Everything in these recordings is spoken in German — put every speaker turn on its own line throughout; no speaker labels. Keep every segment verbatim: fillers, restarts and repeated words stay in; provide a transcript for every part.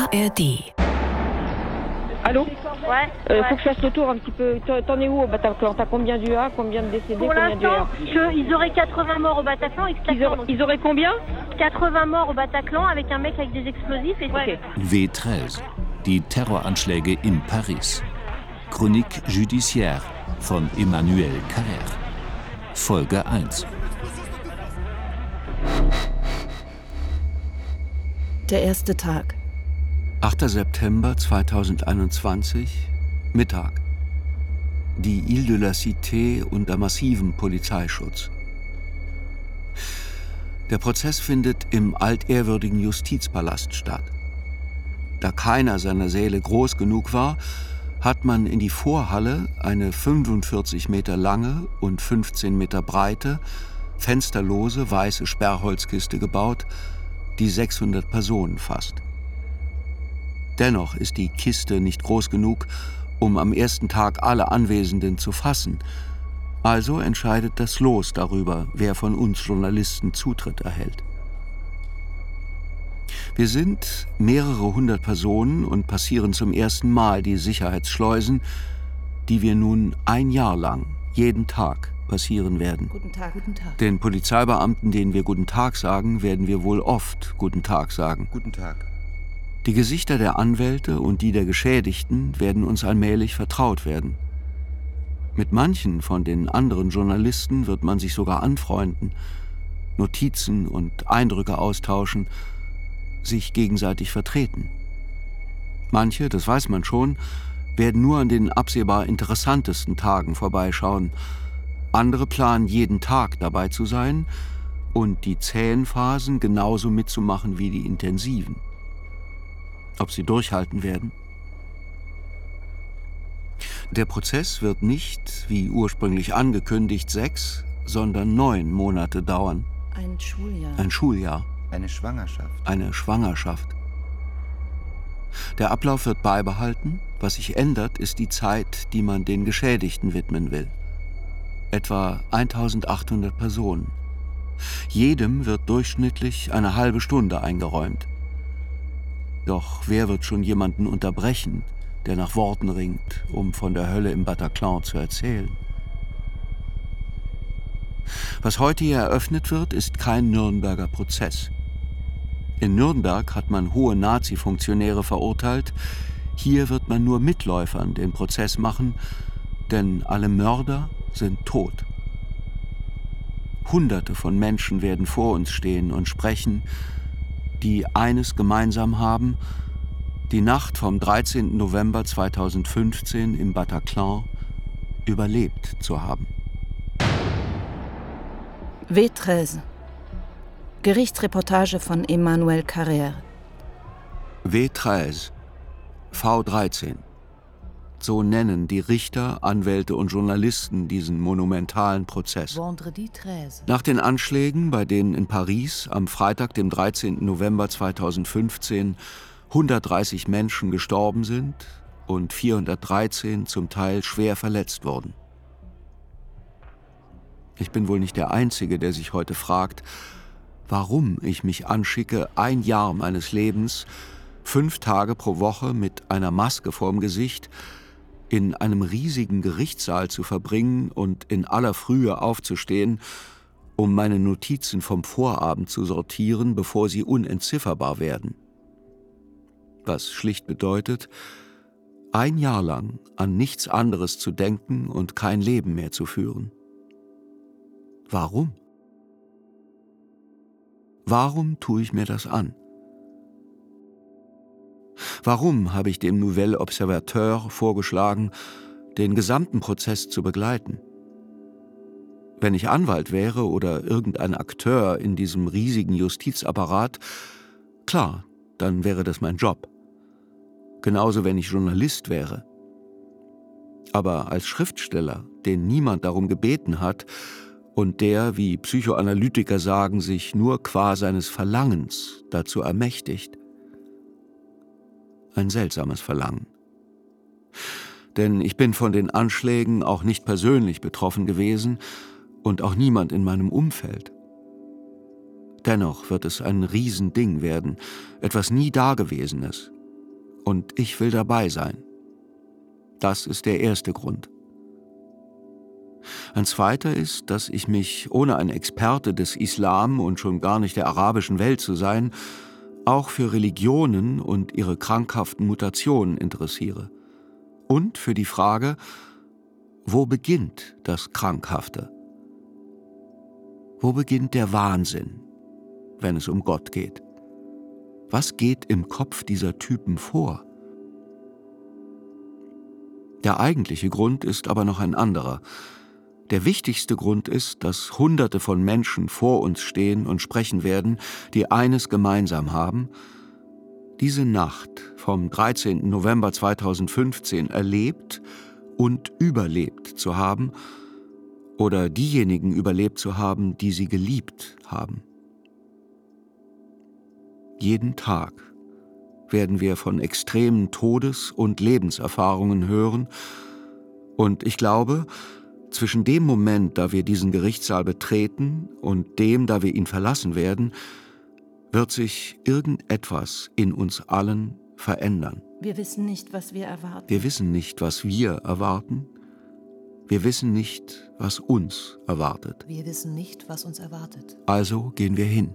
R D.
Allô?
Ouais.
Euh,
ouais.
Faut que je fasse le tour un petit peu. T'en t'en es où au Bataclan? T'as combien d'U A, combien de décédés,
Pour
combien d'U
l'instant,
R?
que- ils auraient quatre-vingts morts au Bataclan.
Ils,
Ils,
auraient- ils auraient combien?
quatre-vingts morts au Bataclan avec un mec avec des explosifs. Et
Ok.
W treize, die Terroranschläge in Paris. Chronique judiciaire von Emmanuel Carrère. Folge eins.
Der erste Tag.
achter September zweitausendeinundzwanzig, Mittag. Die Ile de la Cité unter massivem Polizeischutz. Der Prozess findet im altehrwürdigen Justizpalast statt. Da keiner seiner Säle groß genug war, hat man in die Vorhalle eine fünfundvierzig Meter lange und fünfzehn Meter breite, fensterlose weiße Sperrholzkiste gebaut, die sechshundert Personen fasst. Dennoch ist die Kiste nicht groß genug, um am ersten Tag alle Anwesenden zu fassen. Also entscheidet das Los darüber, wer von uns Journalisten Zutritt erhält. Wir sind mehrere hundert Personen und passieren zum ersten Mal die Sicherheitsschleusen, die wir nun ein Jahr lang, jeden Tag, passieren werden.
Guten Tag, guten Tag.
Den Polizeibeamten, denen wir Guten Tag sagen, werden wir wohl oft Guten Tag sagen.
Guten Tag.
Die Gesichter der Anwälte und die der Geschädigten werden uns allmählich vertraut werden. Mit manchen von den anderen Journalisten wird man sich sogar anfreunden, Notizen und Eindrücke austauschen, sich gegenseitig vertreten. Manche, das weiß man schon, werden nur an den absehbar interessantesten Tagen vorbeischauen. Andere planen, jeden Tag dabei zu sein und die zähen Phasen genauso mitzumachen wie die intensiven. Ob sie durchhalten werden? Der Prozess wird nicht, wie ursprünglich angekündigt, sechs, sondern neun Monate dauern.
Ein Schuljahr.
Ein Schuljahr.
Eine Schwangerschaft.
Eine Schwangerschaft. Der Ablauf wird beibehalten. Was sich ändert, ist die Zeit, die man den Geschädigten widmen will. Etwa eintausendachthundert Personen. Jedem wird durchschnittlich eine halbe Stunde eingeräumt. Doch wer wird schon jemanden unterbrechen, der nach Worten ringt, um von der Hölle im Bataclan zu erzählen? Was heute hier eröffnet wird, ist kein Nürnberger Prozess. In Nürnberg hat man hohe Nazi-Funktionäre verurteilt. Hier wird man nur Mitläufern den Prozess machen, denn alle Mörder sind tot. Hunderte von Menschen werden vor uns stehen und sprechen, die eines gemeinsam haben: die Nacht vom dreizehnten November zweitausendfünfzehn im Bataclan überlebt zu haben.
W dreizehn. Gerichtsreportage von Emmanuel Carrère.
W dreizehn, V dreizehn. So nennen die Richter, Anwälte und Journalisten diesen monumentalen Prozess.
Vendredi dreizehn.
Nach den Anschlägen, bei denen in Paris am Freitag, dem dreizehnten November zweitausendfünfzehn, hundertdreißig Menschen gestorben sind und vierhundertdreizehn zum Teil schwer verletzt wurden. Ich bin wohl nicht der Einzige, der sich heute fragt, warum ich mich anschicke, ein Jahr meines Lebens, fünf Tage pro Woche mit einer Maske vorm Gesicht, in einem riesigen Gerichtssaal zu verbringen und in aller Frühe aufzustehen, um meine Notizen vom Vorabend zu sortieren, bevor sie unentzifferbar werden. Was schlicht bedeutet, ein Jahr lang an nichts anderes zu denken und kein Leben mehr zu führen. Warum? Warum tue ich mir das an? Warum habe ich dem Nouvel Observateur vorgeschlagen, den gesamten Prozess zu begleiten? Wenn ich Anwalt wäre oder irgendein Akteur in diesem riesigen Justizapparat, klar, dann wäre das mein Job. Genauso, wenn ich Journalist wäre. Aber als Schriftsteller, den niemand darum gebeten hat und der, wie Psychoanalytiker sagen, sich nur qua seines Verlangens dazu ermächtigt. Ein seltsames Verlangen. Denn ich bin von den Anschlägen auch nicht persönlich betroffen gewesen und auch niemand in meinem Umfeld. Dennoch wird es ein Riesending werden, etwas nie Dagewesenes. Und ich will dabei sein. Das ist der erste Grund. Ein zweiter ist, dass ich mich, ohne ein Experte des Islam und schon gar nicht der arabischen Welt zu sein, auch für Religionen und ihre krankhaften Mutationen interessiere. Und für die Frage, wo beginnt das Krankhafte? Wo beginnt der Wahnsinn, wenn es um Gott geht? Was geht im Kopf dieser Typen vor? Der eigentliche Grund ist aber noch ein anderer. Der wichtigste Grund ist, dass Hunderte von Menschen vor uns stehen und sprechen werden, die eines gemeinsam haben: diese Nacht vom dreizehnten November zweitausendfünfzehn erlebt und überlebt zu haben oder diejenigen überlebt zu haben, die sie geliebt haben. Jeden Tag werden wir von extremen Todes- und Lebenserfahrungen hören, und ich glaube, zwischen dem Moment, da wir diesen Gerichtssaal betreten, und dem, da wir ihn verlassen werden, wird sich irgendetwas in uns allen verändern.
Wir wissen nicht, was wir erwarten.
Wir wissen nicht, was wir erwarten. Wir wissen nicht, was uns erwartet.
Wir wissen nicht, was uns erwartet.
Also gehen wir hin.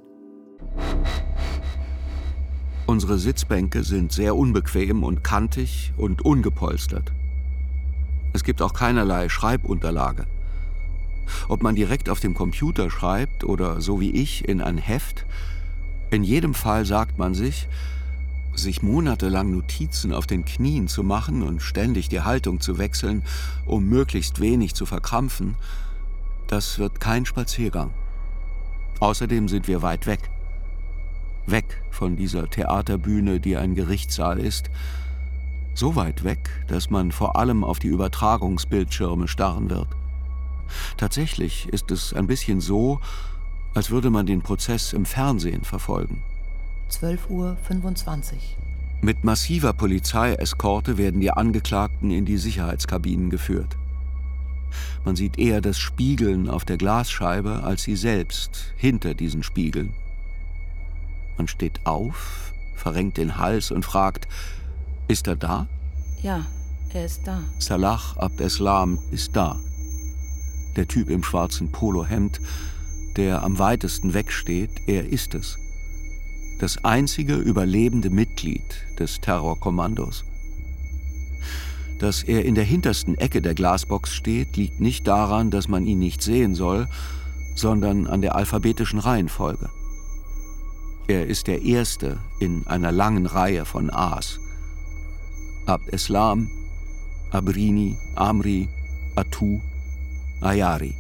Unsere Sitzbänke sind sehr unbequem und kantig und ungepolstert. Es gibt auch keinerlei Schreibunterlage. Ob man direkt auf dem Computer schreibt oder so wie ich in ein Heft, in jedem Fall sagt man sich, sich monatelang Notizen auf den Knien zu machen und ständig die Haltung zu wechseln, um möglichst wenig zu verkrampfen, das wird kein Spaziergang. Außerdem sind wir weit weg. Weg von dieser Theaterbühne, die ein Gerichtssaal ist. So weit weg, dass man vor allem auf die Übertragungsbildschirme starren wird. Tatsächlich ist es ein bisschen so, als würde man den Prozess im Fernsehen verfolgen.
zwölf Uhr fünfundzwanzig.
Mit massiver Polizeieskorte werden die Angeklagten in die Sicherheitskabinen geführt. Man sieht eher das Spiegeln auf der Glasscheibe als sie selbst hinter diesen Spiegeln. Man steht auf, verrenkt den Hals und fragt: Ist er da?
Ja, er ist da.
Salah Abdeslam ist da. Der Typ im schwarzen Polohemd, der am weitesten wegsteht, er ist es. Das einzige überlebende Mitglied des Terrorkommandos. Dass er in der hintersten Ecke der Glasbox steht, liegt nicht daran, dass man ihn nicht sehen soll, sondern an der alphabetischen Reihenfolge. Er ist der Erste in einer langen Reihe von A's. Abdeslam, Abrini, Amri, Atu, Ayari.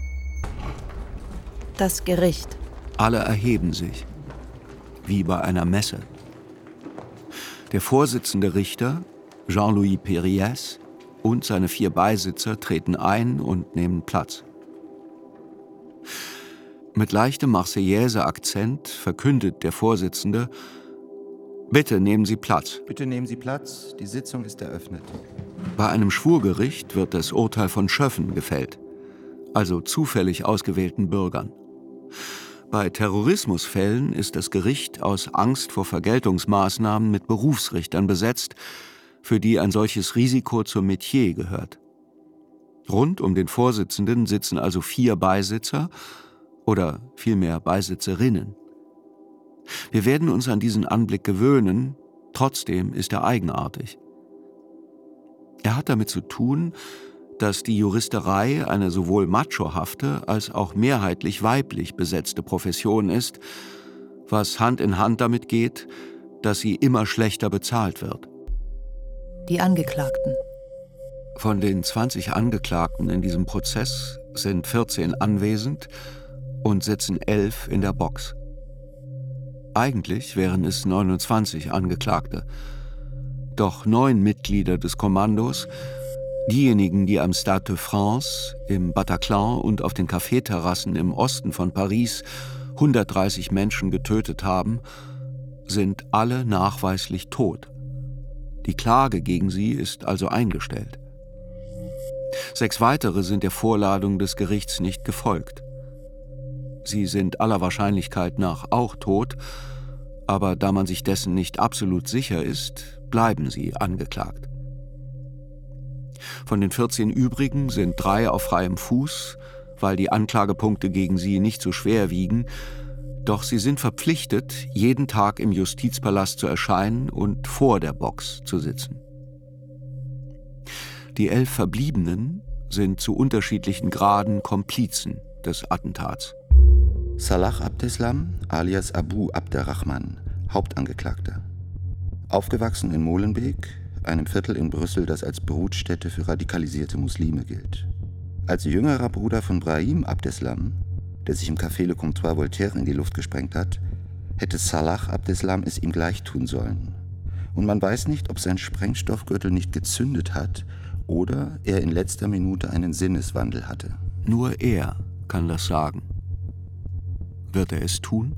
Das Gericht.
Alle erheben sich, wie bei einer Messe. Der Vorsitzende Richter, Jean-Louis Périès, und seine vier Beisitzer treten ein und nehmen Platz. Mit leichtem Marseillaise-Akzent verkündet der Vorsitzende: Bitte nehmen Sie Platz.
Bitte nehmen Sie Platz, die Sitzung ist eröffnet.
Bei einem Schwurgericht wird das Urteil von Schöffen gefällt, also zufällig ausgewählten Bürgern. Bei Terrorismusfällen ist das Gericht aus Angst vor Vergeltungsmaßnahmen mit Berufsrichtern besetzt, für die ein solches Risiko zum Metier gehört. Rund um den Vorsitzenden sitzen also vier Beisitzer oder vielmehr Beisitzerinnen. Wir werden uns an diesen Anblick gewöhnen, trotzdem ist er eigenartig. Er hat damit zu tun, dass die Juristerei eine sowohl machohafte als auch mehrheitlich weiblich besetzte Profession ist, was Hand in Hand damit geht, dass sie immer schlechter bezahlt wird.
Die Angeklagten.
Von den zwanzig Angeklagten in diesem Prozess sind vierzehn anwesend und sitzen elf in der Box. Eigentlich wären es neunundzwanzig Angeklagte. Doch neun Mitglieder des Kommandos, diejenigen, die am Stade de France, im Bataclan und auf den Kaffeeterrassen im Osten von Paris hundertdreißig Menschen getötet haben, sind alle nachweislich tot. Die Klage gegen sie ist also eingestellt. Sechs weitere sind der Vorladung des Gerichts nicht gefolgt. Sie sind aller Wahrscheinlichkeit nach auch tot, aber da man sich dessen nicht absolut sicher ist, bleiben sie angeklagt. Von den vierzehn übrigen sind drei auf freiem Fuß, weil die Anklagepunkte gegen sie nicht so schwer wiegen, doch sie sind verpflichtet, jeden Tag im Justizpalast zu erscheinen und vor der Box zu sitzen. Die elf Verbliebenen sind zu unterschiedlichen Graden Komplizen des Attentats.
Salah Abdeslam alias Abu Abderrahman, Hauptangeklagter. Aufgewachsen in Molenbeek, einem Viertel in Brüssel, das als Brutstätte für radikalisierte Muslime gilt. Als jüngerer Bruder von Brahim Abdeslam, der sich im Café Le Comptoir Voltaire in die Luft gesprengt hat, hätte Salah Abdeslam es ihm gleich tun sollen. Und man weiß nicht, ob sein Sprengstoffgürtel nicht gezündet hat oder er in letzter Minute einen Sinneswandel hatte.
Nur er kann das sagen. Wird er es tun?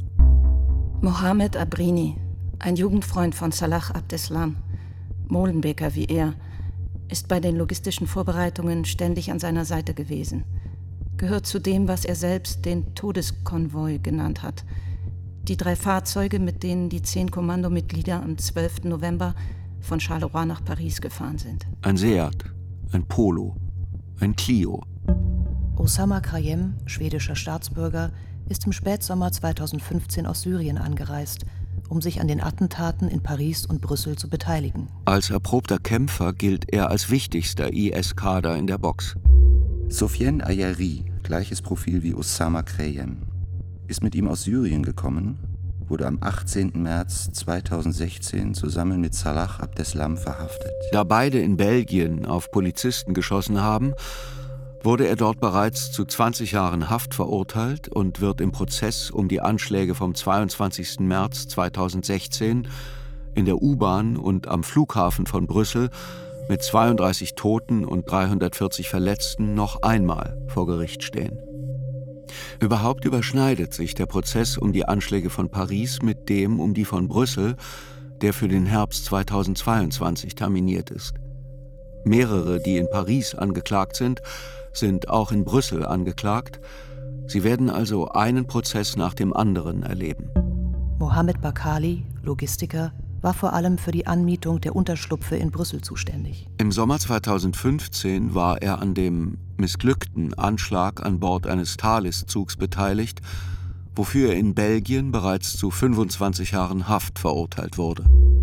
Mohamed Abrini, ein Jugendfreund von Salah Abdeslam, Molenbeeker wie er, ist bei den logistischen Vorbereitungen ständig an seiner Seite gewesen. Gehört zu dem, was er selbst den Todeskonvoi genannt hat. Die drei Fahrzeuge, mit denen die zehn Kommandomitglieder am zwölften November von Charleroi nach Paris gefahren sind.
Ein Seat, ein Polo, ein Clio.
Osama Krayem, schwedischer Staatsbürger, ist im Spätsommer zweitausendfünfzehn aus Syrien angereist, um sich an den Attentaten in Paris und Brüssel zu beteiligen.
Als erprobter Kämpfer gilt er als wichtigster I S-Kader in der Box.
Sofiane Ayari, gleiches Profil wie Osama Krayem, ist mit ihm aus Syrien gekommen, wurde am achtzehnten März zweitausendsechzehn zusammen mit Salah Abdeslam verhaftet.
Da beide in Belgien auf Polizisten geschossen haben, wurde er dort bereits zu zwanzig Jahren Haft verurteilt und wird im Prozess um die Anschläge vom zweiundzwanzigsten März zweitausendsechzehn in der U-Bahn und am Flughafen von Brüssel mit zweiunddreißig Toten und dreihundertvierzig Verletzten noch einmal vor Gericht stehen. Überhaupt überschneidet sich der Prozess um die Anschläge von Paris mit dem um die von Brüssel, der für den Herbst zweitausendzweiundzwanzig terminiert ist. Mehrere, die in Paris angeklagt sind, sind auch in Brüssel angeklagt. Sie werden also einen Prozess nach dem anderen erleben.
Mohamed Bakali, Logistiker, war vor allem für die Anmietung der Unterschlupfe in Brüssel zuständig.
Im Sommer zweitausendfünfzehn war er an dem missglückten Anschlag an Bord eines Thalys-Zugs beteiligt, wofür er in Belgien bereits zu fünfundzwanzig Jahren Haft verurteilt wurde.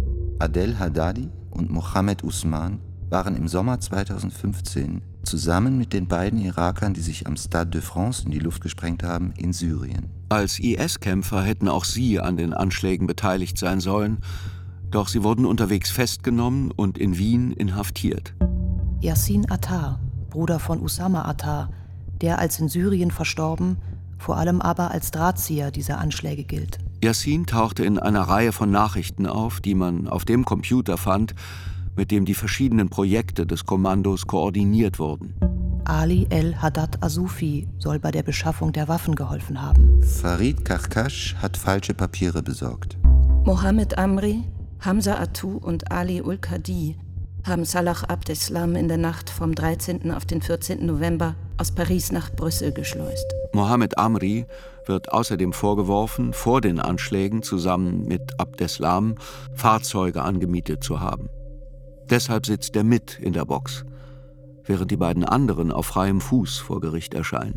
Adel Haddadi und Mohamed Usman waren im Sommer zweitausendfünfzehn zusammen mit den beiden Irakern, die sich am Stade de France in die Luft gesprengt haben, in Syrien.
Als I S-Kämpfer hätten auch sie an den Anschlägen beteiligt sein sollen, doch sie wurden unterwegs festgenommen und in Wien inhaftiert.
Yassin Attar, Bruder von Usama Attar, der als in Syrien verstorben, vor allem aber als Drahtzieher dieser Anschläge gilt.
Yassin tauchte in einer Reihe von Nachrichten auf, die man auf dem Computer fand, mit dem die verschiedenen Projekte des Kommandos koordiniert wurden.
Ali el-Haddad Asufi soll bei der Beschaffung der Waffen geholfen haben.
Farid Karkash hat falsche Papiere besorgt.
Mohamed Amri, Hamza Attou und Ali Ul-Kadi haben Salah Abdeslam in der Nacht vom dreizehnten auf den vierzehnten November aus Paris nach Brüssel geschleust.
Mohamed Amri wird außerdem vorgeworfen, vor den Anschlägen zusammen mit Abdeslam Fahrzeuge angemietet zu haben. Deshalb sitzt er mit in der Box, während die beiden anderen auf freiem Fuß vor Gericht erscheinen.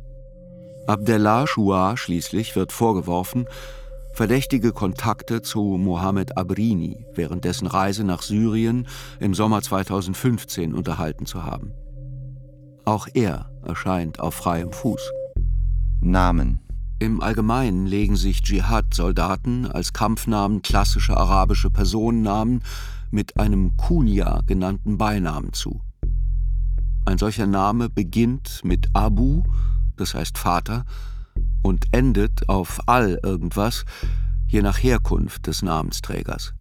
Abdellah Chouar schließlich wird vorgeworfen, verdächtige Kontakte zu Mohamed Abrini während dessen Reise nach Syrien im Sommer zweitausendfünfzehn unterhalten zu haben. Auch er erscheint auf freiem Fuß.
Namen.
Im Allgemeinen legen sich Dschihad-Soldaten als Kampfnamen klassische arabische Personennamen mit einem Kunya genannten Beinamen zu. Ein solcher Name beginnt mit Abu, das heißt Vater, und endet auf Al irgendwas, je nach Herkunft des Namensträgers.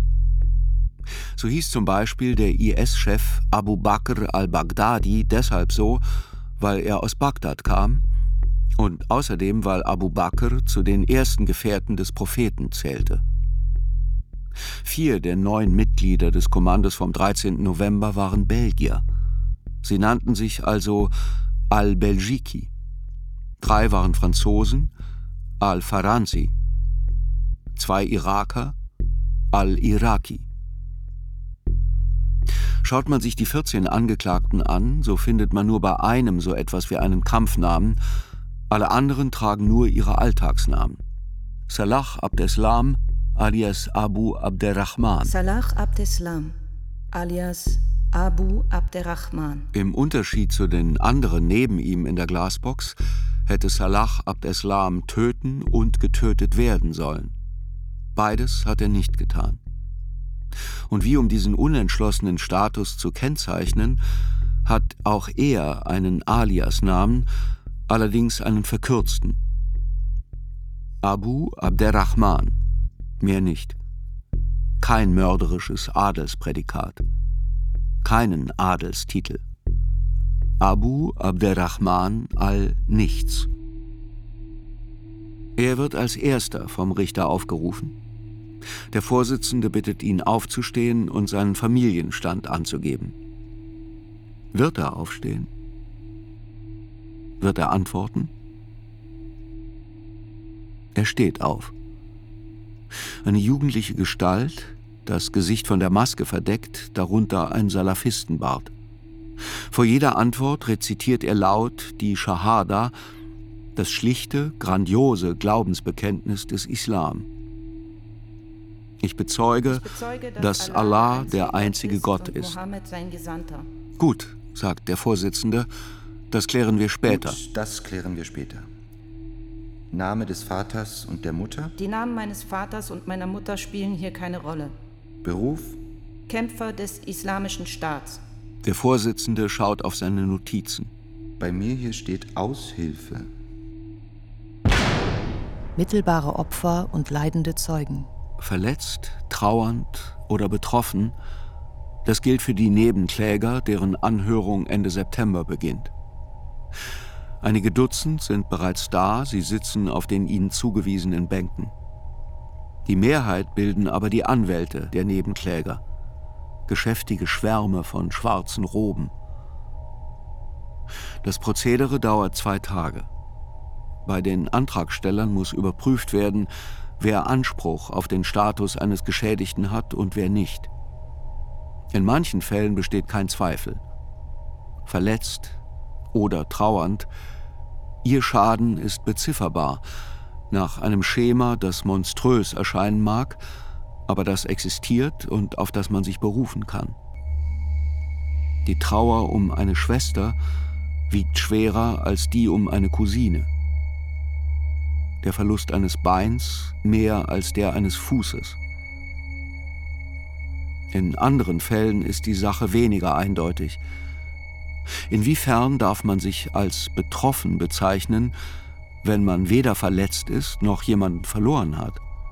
So hieß zum Beispiel der I S-Chef Abu Bakr al-Baghdadi deshalb so, weil er aus Bagdad kam und außerdem, weil Abu Bakr zu den ersten Gefährten des Propheten zählte. Vier der neun Mitglieder des Kommandos vom dreizehnten November waren Belgier. Sie nannten sich also Al-Belgiki. Drei waren Franzosen, Al-Faransi. Zwei Iraker, Al-Iraki. Schaut man sich die vierzehn Angeklagten an, so findet man nur bei einem so etwas wie einen Kampfnamen. Alle anderen tragen nur ihre Alltagsnamen. Salah Abdeslam alias Abu Abderrahman.
Salah Abdeslam alias Abu Abderrahman.
Im Unterschied zu den anderen neben ihm in der Glasbox hätte Salah Abdeslam töten und getötet werden sollen. Beides hat er nicht getan. Und wie um diesen unentschlossenen Status zu kennzeichnen, hat auch er einen Aliasnamen, allerdings einen verkürzten. Abu Abderrahman, mehr nicht. Kein mörderisches Adelsprädikat, keinen Adelstitel. Abu Abderrahman al-Nichts. Er wird als Erster vom Richter aufgerufen. Der Vorsitzende bittet ihn aufzustehen und seinen Familienstand anzugeben. Wird er aufstehen? Wird er antworten? Er steht auf. Eine jugendliche Gestalt, das Gesicht von der Maske verdeckt, darunter ein Salafistenbart. Vor jeder Antwort rezitiert er laut die Schahada, das schlichte, grandiose Glaubensbekenntnis des Islam. Ich bezeuge, ich bezeuge dass, dass Allah der einzige Gott ist.
Mohammed sein Gesandter.
Gut, sagt der Vorsitzende, das klären wir später.
Gut, das klären wir später. Name des Vaters und der Mutter?
Die Namen meines Vaters und meiner Mutter spielen hier keine Rolle.
Beruf?
Kämpfer des Islamischen Staats.
Der Vorsitzende schaut auf seine Notizen.
Bei mir hier steht Aushilfe.
Mittelbare Opfer und leidende Zeugen.
Verletzt, trauernd oder betroffen, das gilt für die Nebenkläger, deren Anhörung Ende September beginnt. Einige Dutzend sind bereits da, sie sitzen auf den ihnen zugewiesenen Bänken. Die Mehrheit bilden aber die Anwälte der Nebenkläger, geschäftige Schwärme von schwarzen Roben. Das Prozedere dauert zwei Tage. Bei den Antragstellern muss überprüft werden, wer Anspruch auf den Status eines Geschädigten hat und wer nicht. In manchen Fällen besteht kein Zweifel. Verletzt oder trauernd, ihr Schaden ist bezifferbar, nach einem Schema, das monströs erscheinen mag, aber das existiert und auf das man sich berufen kann. Die Trauer um eine Schwester wiegt schwerer als die um eine Cousine. Der Verlust eines Beins mehr als der eines Fußes. In anderen Fällen ist die Sache weniger eindeutig. Inwiefern darf man sich als betroffen bezeichnen, wenn man weder verletzt ist, noch jemanden verloren hat?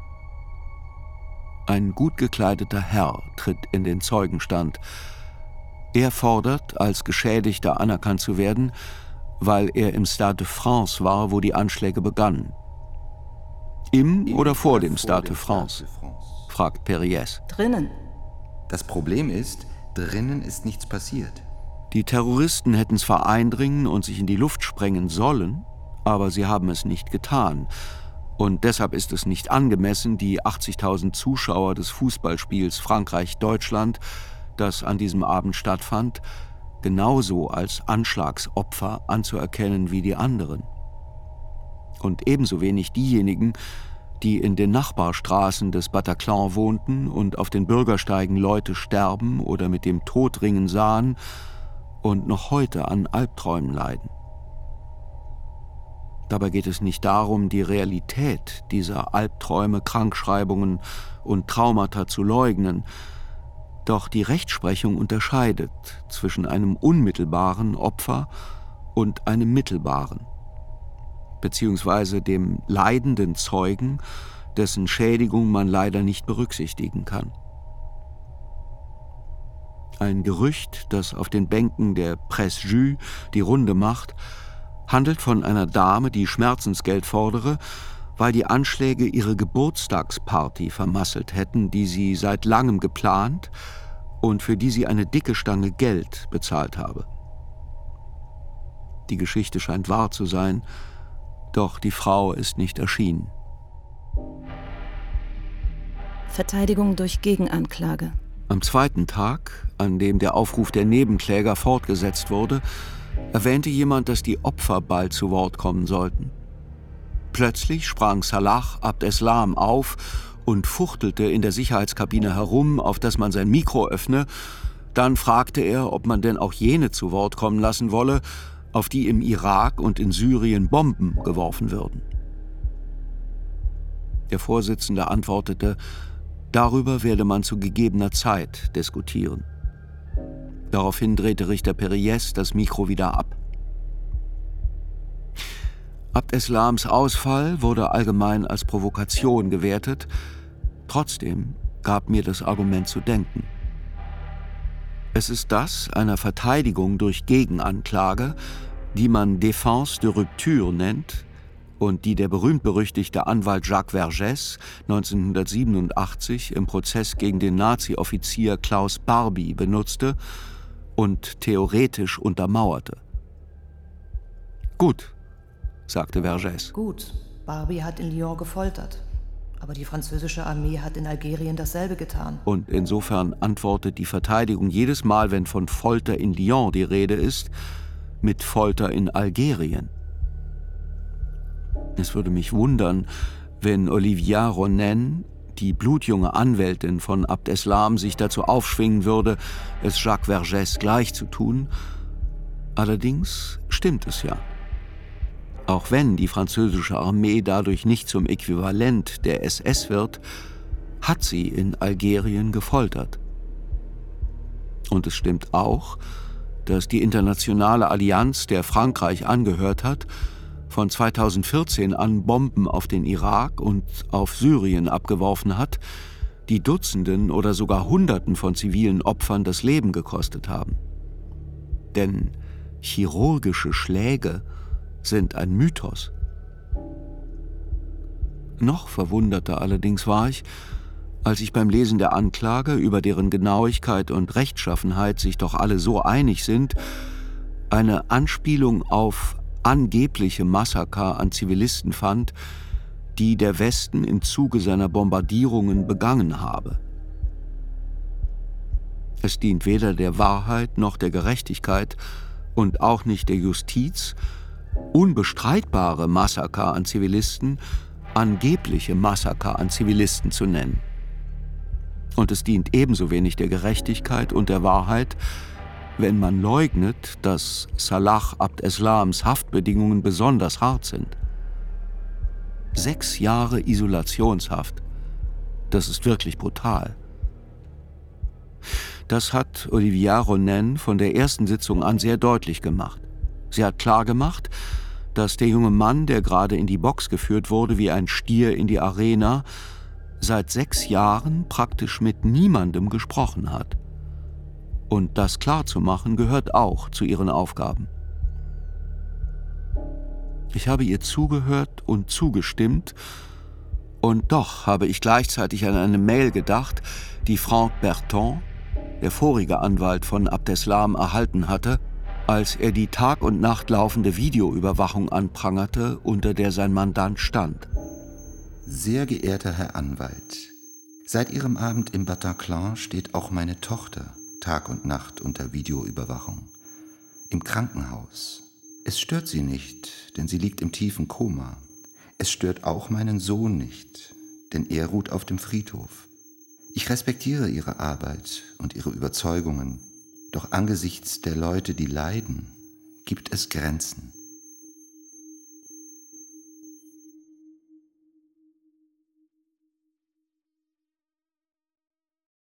Ein gut gekleideter Herr tritt in den Zeugenstand. Er fordert, als Geschädigter anerkannt zu werden, weil er im Stade de France war, wo die Anschläge begannen. Im oder vor dem Stade de France? fragt Périès.
Drinnen.
Das Problem ist, drinnen ist nichts passiert.
Die Terroristen hätten zwar eindringen und sich in die Luft sprengen sollen, aber sie haben es nicht getan. Und deshalb ist es nicht angemessen, die achtzigtausend Zuschauer des Fußballspiels Frankreich-Deutschland, das an diesem Abend stattfand, genauso als Anschlagsopfer anzuerkennen wie die anderen. Und ebenso wenig diejenigen, die in den Nachbarstraßen des Bataclan wohnten und auf den Bürgersteigen Leute sterben oder mit dem Tod ringen sahen und noch heute an Albträumen leiden. Dabei geht es nicht darum, die Realität dieser Albträume, Krankschreibungen und Traumata zu leugnen, doch die Rechtsprechung unterscheidet zwischen einem unmittelbaren Opfer und einem mittelbaren, beziehungsweise dem leidenden Zeugen, dessen Schädigung man leider nicht berücksichtigen kann. Ein Gerücht, das auf den Bänken der Presse Jus die Runde macht, handelt von einer Dame, die Schmerzensgeld fordere, weil die Anschläge ihre Geburtstagsparty vermasselt hätten, die sie seit langem geplant und für die sie eine dicke Stange Geld bezahlt habe. Die Geschichte scheint wahr zu sein, doch die Frau ist nicht erschienen.
Verteidigung durch Gegenanklage.
Am zweiten Tag, an dem der Aufruf der Nebenkläger fortgesetzt wurde, erwähnte jemand, dass die Opfer bald zu Wort kommen sollten. Plötzlich sprang Salah Abdeslam auf und fuchtelte in der Sicherheitskabine herum, auf dass man sein Mikro öffne. Dann fragte er, ob man denn auch jene zu Wort kommen lassen wolle, auf die im Irak und in Syrien Bomben geworfen würden. Der Vorsitzende antwortete, darüber werde man zu gegebener Zeit diskutieren. Daraufhin drehte Richter Periès das Mikro wieder ab. Abdeslams Ausfall wurde allgemein als Provokation gewertet. Trotzdem gab mir das Argument zu denken. Es ist das einer Verteidigung durch Gegenanklage, die man Défense de rupture nennt und die der berühmt-berüchtigte Anwalt Jacques Vergès neunzehnhundertsiebenundachtzig im Prozess gegen den Nazi-Offizier Klaus Barbie benutzte und theoretisch untermauerte. Gut, sagte Vergès.
Gut, Barbie hat in Lyon gefoltert. Aber die französische Armee hat in Algerien dasselbe getan.
Und insofern antwortet die Verteidigung jedes Mal, wenn von Folter in Lyon die Rede ist, mit Folter in Algerien. Es würde mich wundern, wenn Olivia Ronen, die blutjunge Anwältin von Abdeslam, sich dazu aufschwingen würde, es Jacques Vergès gleich zu tun. Allerdings stimmt es ja. Auch wenn die französische Armee dadurch nicht zum Äquivalent der S S wird, hat sie in Algerien gefoltert. Und es stimmt auch, dass die internationale Allianz, der Frankreich angehört hat, von zweitausendvierzehn an Bomben auf den Irak und auf Syrien abgeworfen hat, die Dutzenden oder sogar Hunderten von zivilen Opfern das Leben gekostet haben. Denn chirurgische Schläge sind ein Mythos. Noch verwunderter allerdings war ich, als ich beim Lesen der Anklage, über deren Genauigkeit und Rechtschaffenheit sich doch alle so einig sind, eine Anspielung auf angebliche Massaker an Zivilisten fand, die der Westen im Zuge seiner Bombardierungen begangen habe. Es dient weder der Wahrheit noch der Gerechtigkeit und auch nicht der Justiz, unbestreitbare Massaker an Zivilisten angebliche Massaker an Zivilisten zu nennen. Und es dient ebenso wenig der Gerechtigkeit und der Wahrheit, wenn man leugnet, dass Salah Abdeslams Haftbedingungen besonders hart sind. Sechs Jahre Isolationshaft, das ist wirklich brutal. Das hat Olivia Ronen von der ersten Sitzung an sehr deutlich gemacht. Sie hat klargemacht, dass der junge Mann, der gerade in die Box geführt wurde wie ein Stier in die Arena, seit sechs Jahren praktisch mit niemandem gesprochen hat. Und das klarzumachen gehört auch zu ihren Aufgaben. Ich habe ihr zugehört und zugestimmt, und doch habe ich gleichzeitig an eine Mail gedacht, die Franck Berton, der vorige Anwalt von Abdeslam, erhalten hatte, als er die Tag und Nacht laufende Videoüberwachung anprangerte, unter der sein Mandant stand.
Sehr geehrter Herr Anwalt, seit Ihrem Abend im Bataclan steht auch meine Tochter Tag und Nacht unter Videoüberwachung. Im Krankenhaus. Es stört sie nicht, denn sie liegt im tiefen Koma. Es stört auch meinen Sohn nicht, denn er ruht auf dem Friedhof. Ich respektiere Ihre Arbeit und Ihre Überzeugungen, doch angesichts der Leute, die leiden, gibt es Grenzen.